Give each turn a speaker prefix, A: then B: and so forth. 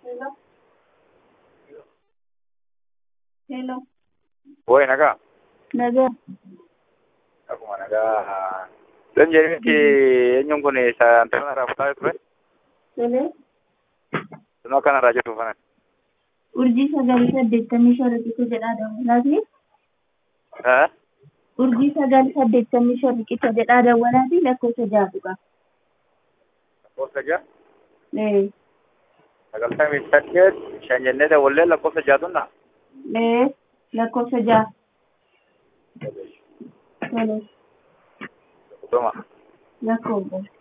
A: Hello.
B: Voy nagaa.
A: Nagaa.
B: Akkuma nagaa. Dan jedhanitti eenyuun kun saantima irraa fudhaa ture?
A: Tolee.
B: Suma kanarraa jedhu kana.
A: Urjii 985 riqicha jedhaa dawwalaati. Urjii 985 riqicha jedhaa dawwalaati lakkoofsa 6 tuqa.
B: Lakkoofsa 6?
A: 985
B: shan jennee dawwallee lakkoofsa 6 tunna?
A: lakkoofsa 6. Tolee.
B: Dhuma.
A: Lakkoofsa.